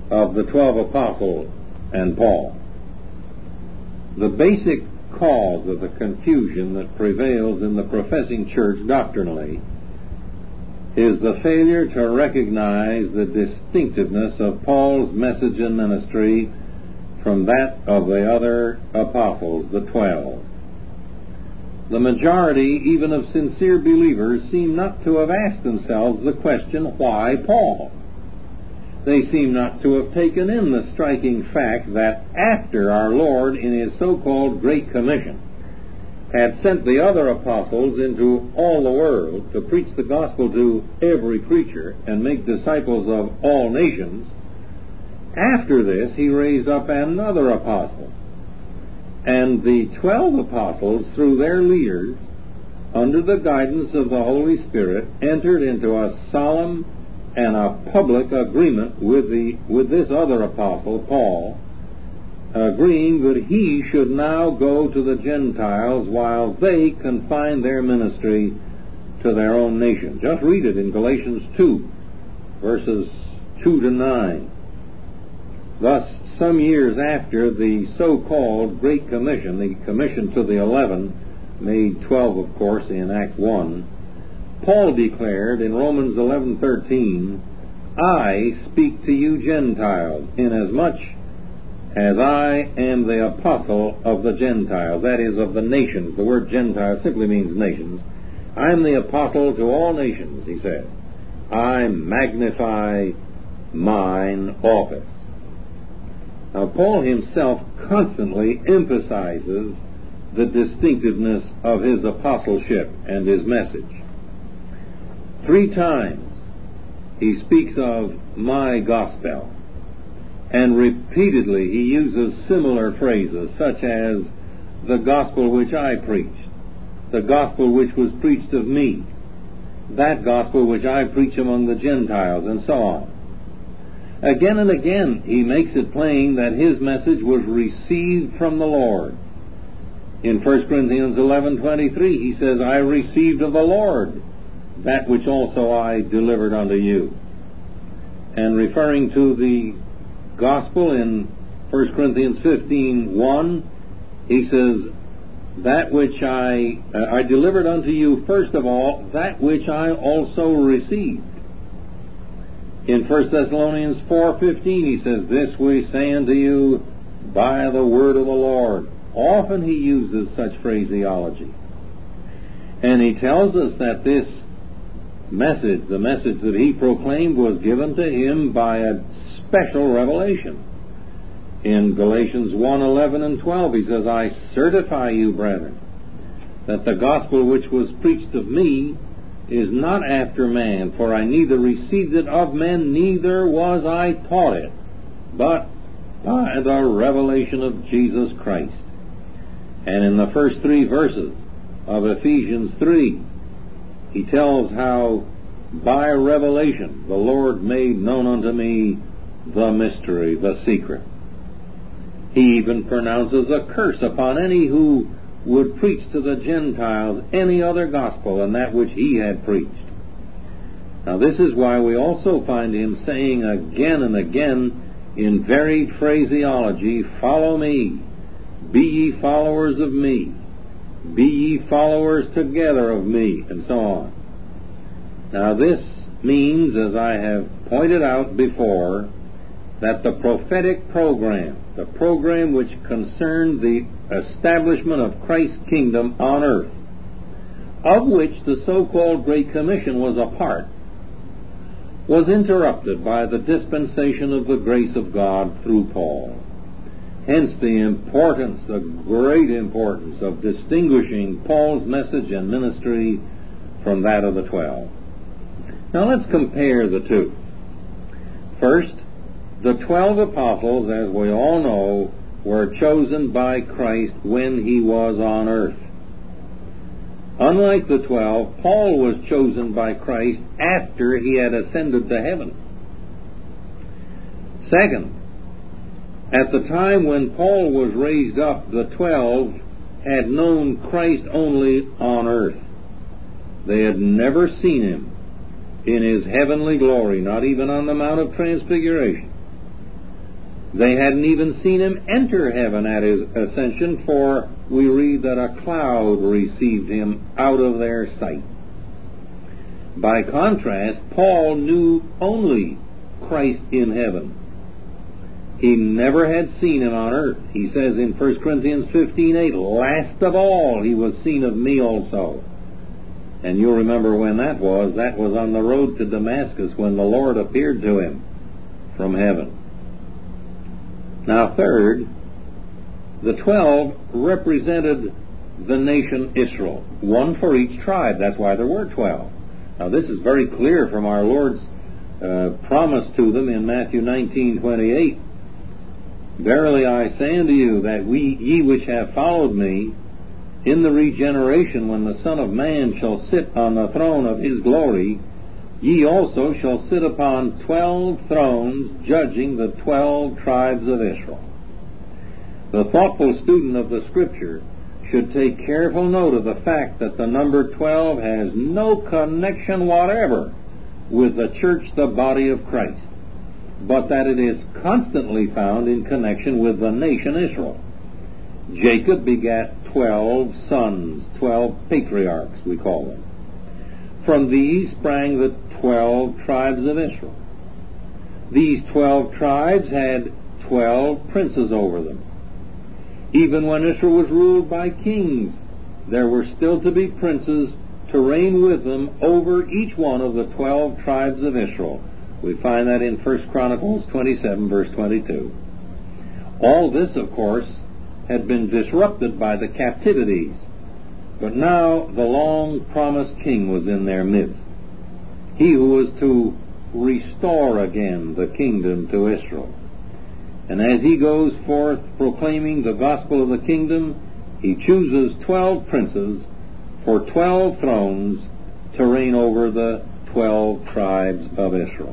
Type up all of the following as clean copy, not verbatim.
of the 12 apostles and Paul. The basic cause of the confusion that prevails in the professing church doctrinally is the failure to recognize the distinctiveness of Paul's message and ministry from that of the other apostles, the 12. The majority, even of sincere believers, seem not to have asked themselves the question, why Paul? They seem not to have taken in the striking fact that after our Lord, in His so-called Great Commission, had sent the other apostles into all the world to preach the gospel to every creature and make disciples of all nations, after this He raised up another apostle. And the 12 apostles, through their leaders, under the guidance of the Holy Spirit, entered into a solemn and a public agreement with this other apostle, Paul, agreeing that he should now go to the Gentiles while they confine their ministry to their own nation. Just read it in Galatians 2, verses 2 to 9. Thus, some years after the so-called Great Commission, the commission to the 11, made 12, of course, in Acts 1, Paul declared in Romans 11:13, I speak to you Gentiles, inasmuch as I am the apostle of the Gentiles, that is, of the nations. The word Gentile simply means nations. I am the apostle to all nations, he says. I magnify mine office. Now, Paul himself constantly emphasizes the distinctiveness of his apostleship and his message. 3 times he speaks of my gospel, and repeatedly he uses similar phrases such as the gospel which I preached, the gospel which was preached of me, that gospel which I preach among the Gentiles, and so on. Again and again he makes it plain that his message was received from the Lord. In 1 Corinthians 11:23 he says, I received of the Lord that which also I delivered unto you. And referring to the gospel in 1 Corinthians 15:1, he says, that which I delivered unto you first of all, that which I also received. In 1 Thessalonians 4:15 he says, this we say unto you by the word of the Lord. Often he uses such phraseology. And he tells us that this message, the message that he proclaimed, was given to him by a special revelation. In Galatians 1:11 and 12 he says, I certify you, brethren, that the gospel which was preached of me is not after man, for I neither received it of men, neither was I taught it, but by the revelation of Jesus Christ. And in the first 3 verses of Ephesians 3, he tells how by revelation the Lord made known unto me the mystery, the secret. He even pronounces a curse upon any who would preach to the Gentiles any other gospel than that which he had preached. Now this is why we also find him saying again and again in varied phraseology, follow me, be ye followers of me, be ye followers together of me, and so on. Now this means, as I have pointed out before, that the prophetic program, the program which concerned the establishment of Christ's kingdom on earth, of which the so-called Great Commission was a part, was interrupted by the dispensation of the grace of God through Paul. Hence the importance, the great importance of distinguishing Paul's message and ministry from that of the 12. Now let's compare the two. First, the 12 apostles, as we all know, were chosen by Christ when he was on earth. Unlike the 12, Paul was chosen by Christ after he had ascended to heaven. Second, at the time when Paul was raised up, the 12 had known Christ only on earth. They had never seen him in his heavenly glory, not even on the Mount of Transfiguration. They hadn't even seen him enter heaven at his ascension, for we read that a cloud received him out of their sight. By contrast, Paul knew only Christ in heaven. He never had seen him on earth. He says in 1 Corinthians 15:8, "Last of all he was seen of me also." And you'll remember when that was. That was on the road to Damascus when the Lord appeared to him from heaven. Now third, the 12 represented the nation Israel, one for each tribe. That's why there were 12. Now this is very clear from our Lord's promise to them in Matthew 19:28. "Verily I say unto you, that ye which have followed me, in the regeneration when the Son of Man shall sit on the throne of his glory, ye also shall sit upon 12 thrones, judging the 12 tribes of Israel." The thoughtful student of the Scripture should take careful note of the fact that the number 12 has no connection whatever with the church, the body of Christ, but that it is constantly found in connection with the nation Israel. Jacob begat 12 sons, 12 patriarchs, we call them. From these sprang the 12 tribes of Israel. These 12 tribes had 12 princes over them. Even when Israel was ruled by kings, there were still to be princes to reign with them over each one of the 12 tribes of Israel. We find that in 1 Chronicles 27, verse 22. All this, of course, had been disrupted by the captivities, but now the long-promised king was in their midst. He who was to restore again the kingdom to Israel. And as he goes forth proclaiming the gospel of the kingdom, he chooses 12 princes for 12 thrones to reign over the 12 tribes of Israel.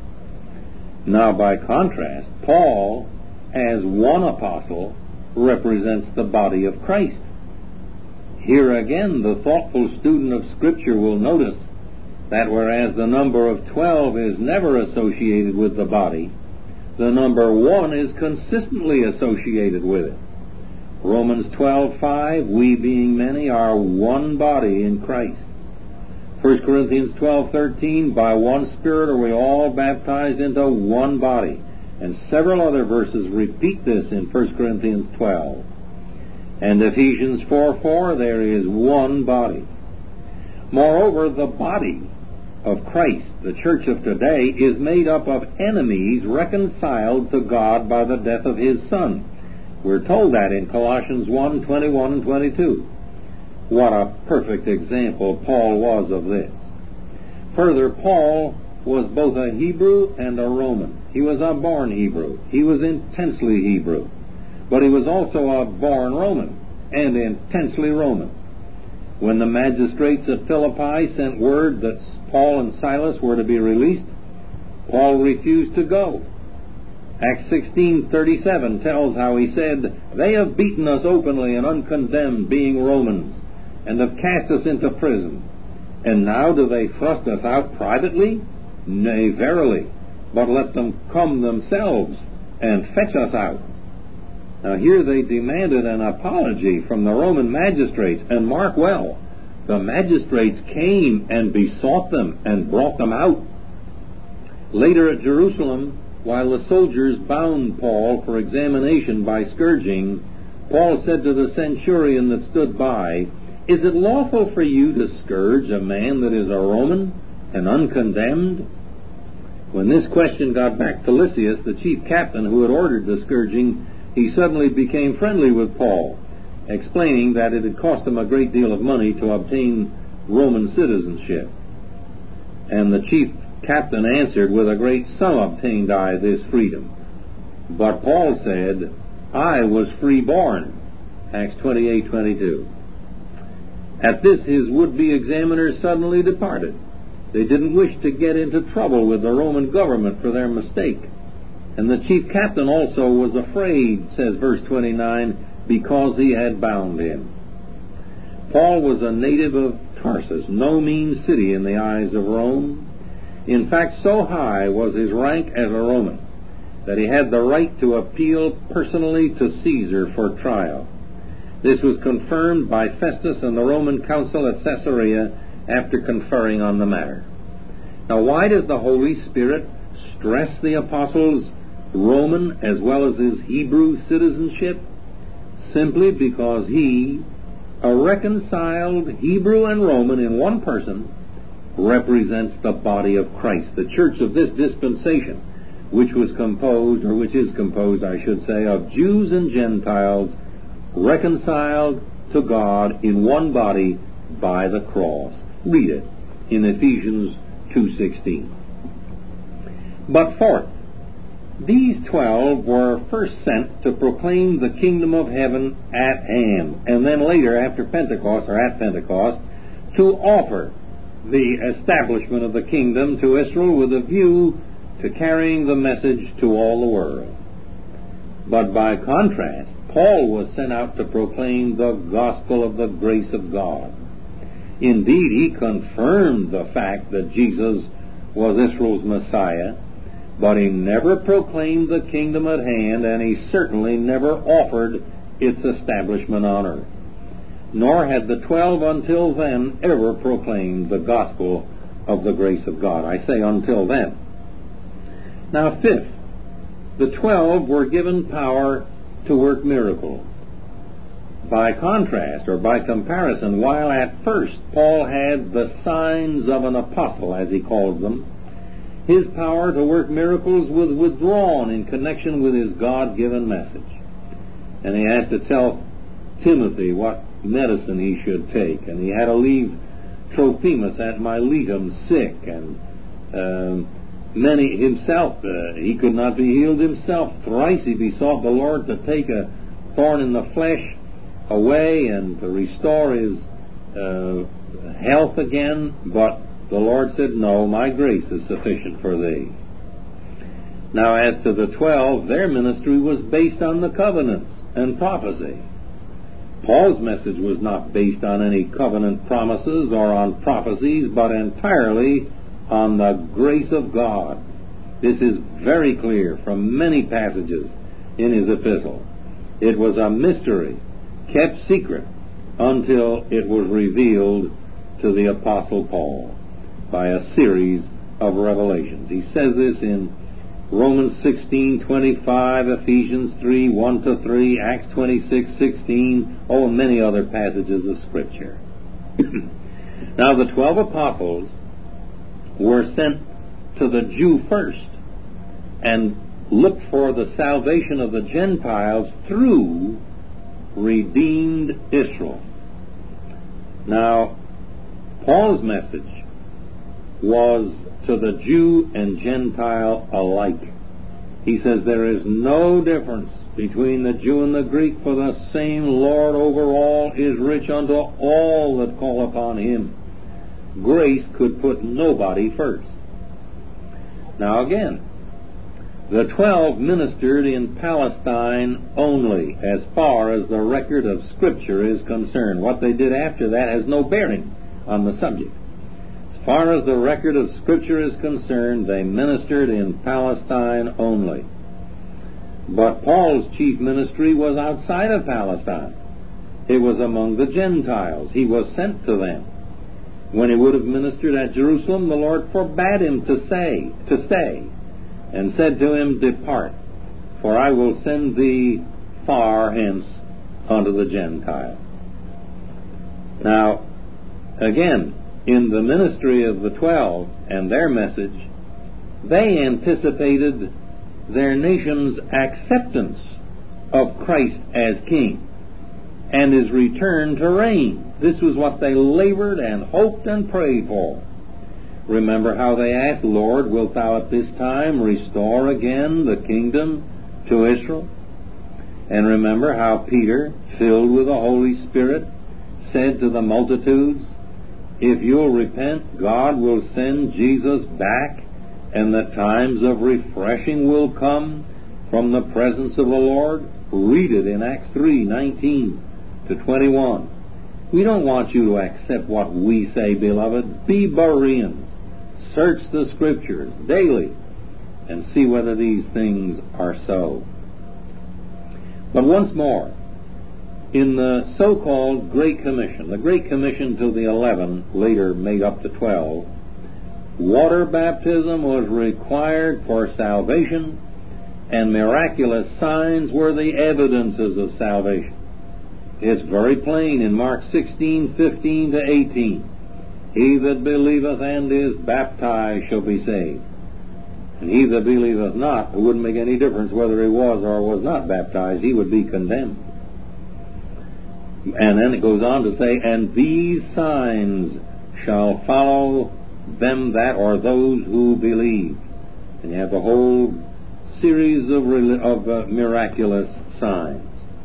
Now, by contrast, Paul, as one apostle, represents the body of Christ. Here again, the thoughtful student of Scripture will notice that whereas the number of 12 is never associated with the body, the number 1 is consistently associated with it. Romans 12:5, "We being many are one body in Christ." 1 Corinthians 12:13, "By one Spirit are we all baptized into one body." And several other verses repeat this in 1 Corinthians 12. And Ephesians 4:4, "There is one body." Moreover, the body of Christ, the church of today, is made up of enemies reconciled to God by the death of His Son. We're told that in Colossians 1:21 and 22. What a perfect example Paul was of this. Further, Paul was both a Hebrew and a Roman. He was a born Hebrew. He was intensely Hebrew. But he was also a born Roman and intensely Roman. When the magistrates at Philippi sent word that Paul and Silas were to be released, Paul refused to go. Acts 16:37 tells how he said, "They have beaten us openly and uncondemned, being Romans, and have cast us into prison. And now do they thrust us out privately? Nay, verily, but let them come themselves and fetch us out." Now here they demanded an apology from the Roman magistrates, and mark well, the magistrates came and besought them and brought them out. Later at Jerusalem, while the soldiers bound Paul for examination by scourging, Paul said to the centurion that stood by, "Is it lawful for you to scourge a man that is a Roman and uncondemned?" When this question got back to Lysias, the chief captain who had ordered the scourging, he suddenly became friendly with Paul, explaining that it had cost him a great deal of money to obtain Roman citizenship. And the chief captain answered, "With a great sum obtained I this freedom." But Paul said, "I was freeborn." Acts 28:22. At this, his would-be examiners suddenly departed. They didn't wish to get into trouble with the Roman government for their mistake. And the chief captain also was afraid, says verse 29, because he had bound him. Paul was a native of Tarsus, no mean city in the eyes of Rome. In fact, so high was his rank as a Roman that he had the right to appeal personally to Caesar for trial. This was confirmed by Festus and the Roman council at Caesarea after conferring on the matter. Now, why does the Holy Spirit stress the apostle's Roman as well as his Hebrew citizenship? Simply because he, a reconciled Hebrew and Roman in one person, represents the body of Christ, the church of this dispensation, which is composed, I should say, of Jews and Gentiles reconciled to God in one body by the cross. Read it in Ephesians 2:16. But fourth, these 12 were first sent to proclaim the kingdom of heaven at hand, and then later, after Pentecost, or at Pentecost, to offer the establishment of the kingdom to Israel with a view to carrying the message to all the world. But by contrast, Paul was sent out to proclaim the gospel of the grace of God. Indeed, he confirmed the fact that Jesus was Israel's Messiah, but he never proclaimed the kingdom at hand, and he certainly never offered its establishment on earth. Nor had the 12 until then ever proclaimed the gospel of the grace of God. I say until then. Now, fifth, the 12 were given power to work miracles. By contrast, or by comparison, while at first Paul had the signs of an apostle, as he calls them, his power to work miracles was withdrawn in connection with his God-given message. And he has to tell Timothy what medicine he should take, and he had to leave Trophimus at Miletum sick, and he could not be healed himself. Thrice he besought the Lord to take a thorn in the flesh away and to restore his health again, but the Lord said, "No, my grace is sufficient for thee." Now, as to the 12, their ministry was based on the covenants and prophecy. Paul's message was not based on any covenant promises or on prophecies, but entirely on the grace of God. This is very clear from many passages in his epistle. It was a mystery, kept secret, until it was revealed to the Apostle Paul by a series of revelations. He says this in Romans 16:25, Ephesians 3:1-3, Acts 26:16, and many other passages of Scripture. Now, the 12 apostles were sent to the Jew first and looked for the salvation of the Gentiles through redeemed Israel. Now, Paul's message was to the Jew and Gentile alike. He says there is no difference between the Jew and the Greek, for the same Lord over all is rich unto all that call upon him. Grace could put nobody first. Now again, the 12 ministered in Palestine only, as far as the record of Scripture is concerned. What they did after that has no bearing on the subject. As far as the record of Scripture is concerned, they ministered in Palestine only. But Paul's chief ministry was outside of Palestine. It was among the Gentiles. He was sent to them. When he would have ministered at Jerusalem, the Lord forbade him to stay, and said to him, "Depart, for I will send thee far hence unto the Gentiles." Now, again, in the ministry of the 12 and their message, they anticipated their nation's acceptance of Christ as King and his return to reign. This was what they labored and hoped and prayed for. Remember how they asked, "Lord, wilt thou at this time restore again the kingdom to Israel?" And remember how Peter, filled with the Holy Spirit, said to the multitudes, "If you'll repent, God will send Jesus back, and the times of refreshing will come from the presence of the Lord." Read it in Acts 3:19-21. We don't want you to accept what we say, beloved. Be Bereans. Search the Scriptures daily and see whether these things are so. But once more, in the so-called Great Commission, the Great Commission to the 11, later made up to 12, water baptism was required for salvation, and miraculous signs were the evidences of salvation. It's very plain in Mark 16:15 to 18. He that believeth and is baptized shall be saved. And he that believeth not, it wouldn't make any difference whether he was or was not baptized, he would be condemned. And then it goes on to say, and these signs shall follow them that or those who believe. And you have the whole series of miraculous signs.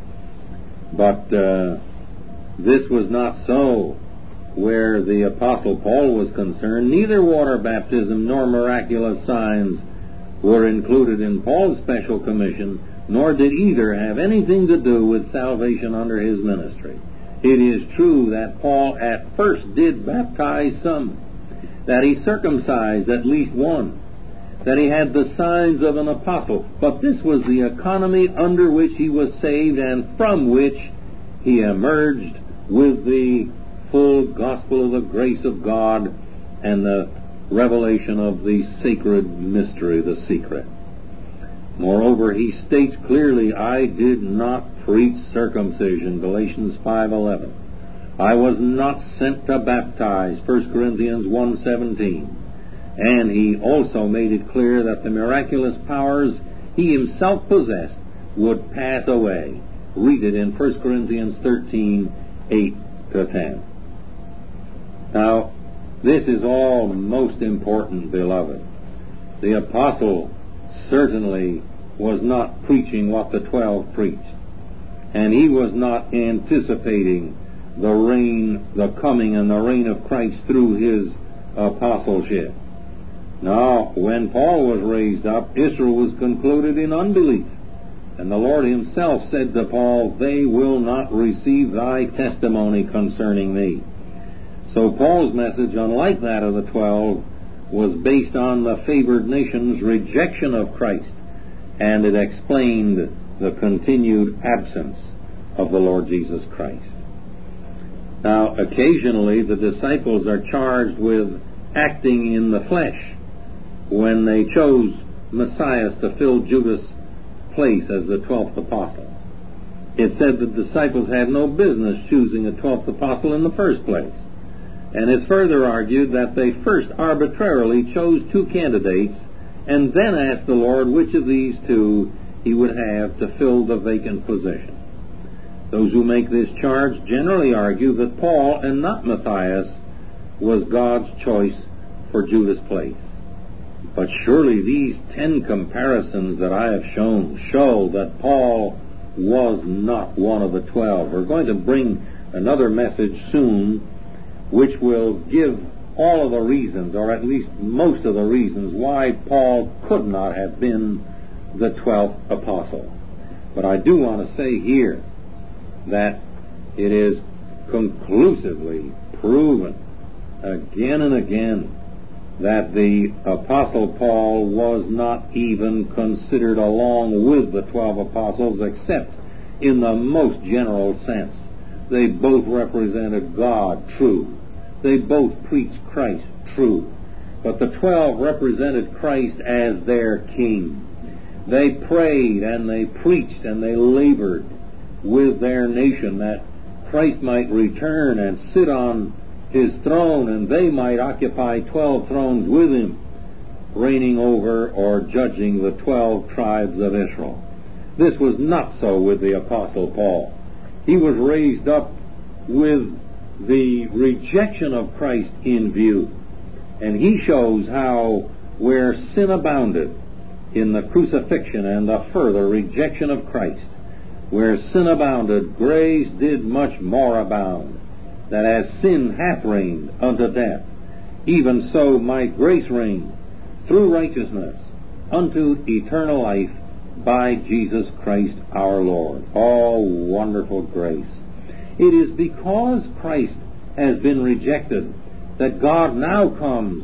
But this was not so where the Apostle Paul was concerned. Neither water baptism nor miraculous signs were included in Paul's special commission, nor did either have anything to do with salvation under his ministry. It is true that Paul at first did baptize some, that he circumcised at least one, that he had the signs of an apostle, but this was the economy under which he was saved and from which he emerged with the full gospel of the grace of God and the revelation of the sacred mystery, the secret. Moreover, he states clearly, I did not preach circumcision, Galatians 5:11. I was not sent to baptize, 1 Corinthians 1:17. And he also made it clear that the miraculous powers he himself possessed would pass away. Read it in 1 Corinthians 13:8 to 10. Now, this is all most important, beloved. The apostle certainly was not preaching what the 12 preached. And he was not anticipating the coming and the reign of Christ through his apostleship. Now, when Paul was raised up, Israel was concluded in unbelief. And the Lord himself said to Paul, they will not receive thy testimony concerning me. So Paul's message, unlike that of the 12, was based on the favored nation's rejection of Christ, and it explained the continued absence of the Lord Jesus Christ. Now, occasionally the disciples are charged with acting in the flesh when they chose Messiah to fill Judas' place as the 12th apostle. It said the disciples had no business choosing a 12th apostle in the first place. And it's further argued that they first arbitrarily chose two candidates and then asked the Lord which of these two he would have to fill the vacant position. Those who make this charge generally argue that Paul and not Matthias was God's choice for Judas' place. But surely these 10 comparisons that I have shown show that Paul was not one of the 12. We're going to bring another message soon which will give all of the reasons, or at least most of the reasons, why Paul could not have been the 12th apostle. But I do want to say here that it is conclusively proven again and again that the Apostle Paul was not even considered along with the 12 apostles except in the most general sense. They both represented God true. They both preached Christ true. But the 12 represented Christ as their king. They prayed and they preached and they labored with their nation that Christ might return and sit on his throne and they might occupy 12 thrones with him, reigning over or judging the 12 tribes of Israel. This was not so with the Apostle Paul. He was raised up with the rejection of Christ in view. And he shows how where sin abounded in the crucifixion and the further rejection of Christ, where sin abounded, grace did much more abound, that as sin hath reigned unto death, even so might grace reign through righteousness unto eternal life by Jesus Christ our Lord. Oh, wonderful grace. It is because Christ has been rejected that God now comes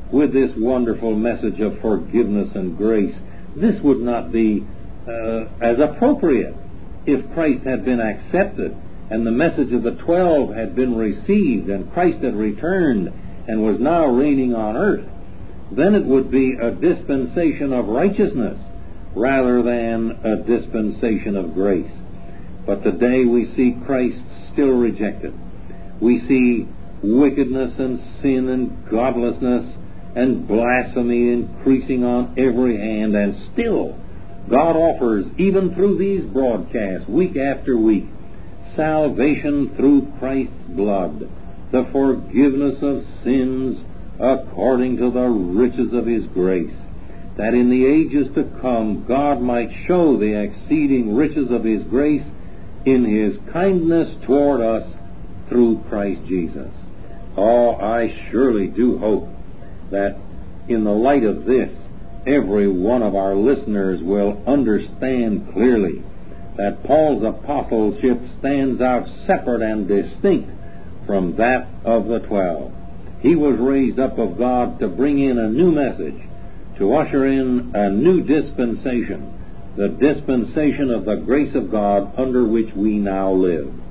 with this wonderful message of forgiveness and grace, this would not be as appropriate if Christ had been accepted and the message of the 12 had been received and Christ had returned and was now reigning on earth. Then it would be a dispensation of righteousness rather than a dispensation of grace. But today we see Christ still rejected. We see wickedness and sin and godlessness and blasphemy increasing on every hand, and still God offers, even through these broadcasts, week after week, salvation through Christ's blood, the forgiveness of sins according to the riches of His grace, that in the ages to come God might show the exceeding riches of His grace in His kindness toward us through Christ Jesus. Oh, I surely do hope that in the light of this, every one of our listeners will understand clearly that Paul's apostleship stands out separate and distinct from that of the 12. He was raised up of God to bring in a new message, to usher in a new dispensation, the dispensation of the grace of God under which we now live.